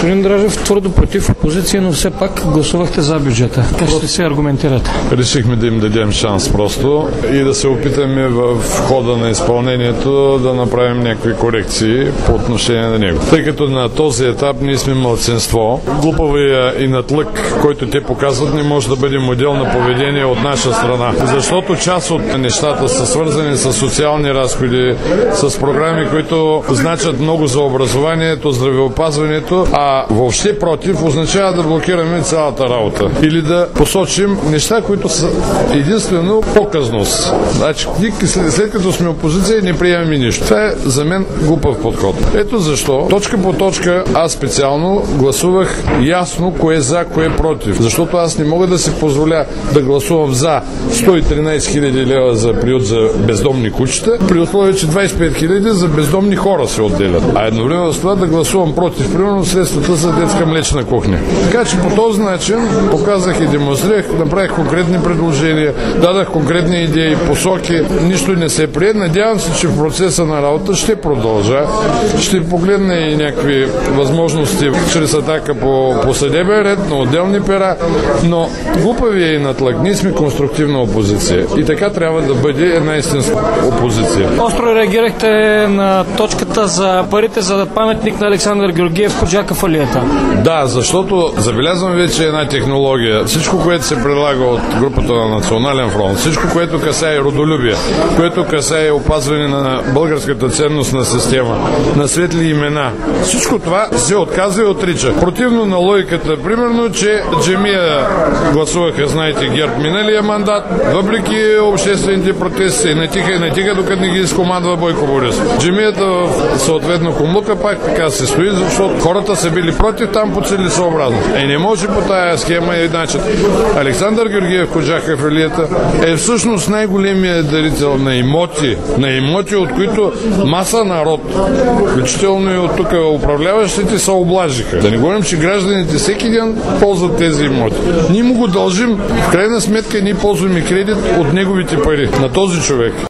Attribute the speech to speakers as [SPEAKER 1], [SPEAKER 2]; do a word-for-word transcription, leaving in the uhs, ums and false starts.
[SPEAKER 1] Господин Дражев, твърдо против опозиция, но все пак гласувахте за бюджета. Как ще се аргументирате?
[SPEAKER 2] Решихме да им дадем шанс просто и да се опитаме в хода на изпълнението да направим някакви корекции по отношение на него. Тъй като на този етап ние сме малцинство, глупавия и надлък, който те показват, не може да бъде модел на поведение от наша страна. Защото част от нещата са свързани с социални разходи, с програми, които значат много за образованието, здравеопазването, а въобще против означава да блокираме цялата работа. Или да посочим неща, които са единствено показност. Значи, след като сме опозиция, не приемаме нищо. Това е за мен глупав подход. Ето защо, точка по точка, аз специално гласувах ясно кое за, кое против. Защото аз не мога да си позволя да гласувам за сто и тринайсет хиляди лева за приют за бездомни кучета, при условие, че двайсет и пет хиляди за бездомни хора се отделят. А едновременно с това да гласувам против, примерно, средствата за детска млечна кухня. Така че по този начин показах и демонстрирах, направих конкретни предложения, дадах конкретни идеи, посоки, нищо не се прие. Надявам се, че в процеса на работа ще продължа. Ще погледна и някакви възможности чрез атака по, по съдебен ред, на отделни пера, но глупавия и натлък. Ние сме конструктивна опозиция и така трябва да бъде една истинска опозиция.
[SPEAKER 1] Остро реагирахте на точката за парите за паметник на Александър Георгиев в Коджаков алеята.
[SPEAKER 2] Да, защото забелязвам вече една технология. Всичко, което се предлага от групата на Национален фронт, всичко, което касае родолюбие, което касае опазване на българската ценностна система, на светли имена, всичко това се отказва и отрича. Противно на логиката, примерно, че джемия гласуваха, знаете, ГЕРБ миналия мандат, въпреки обществените протести, и натиха и натиха, докато не ги изкомандва Бойко Борисов. Джемията в съответно Кумлука пак така се стои, защото хората са били против там по целесообразно. Е, не може по тая схема и начин. Александър Георгиев Коджаков алеята е всъщност най-големият дарител на имоти, на имоти, от които маса народ, включително и от тук управляващите, се облажиха. Да не говорим, че гражданите всеки ден ползват тези имоти. Ние му го дължим. В крайна сметка ние ползваме кредит от неговите пари на този човек.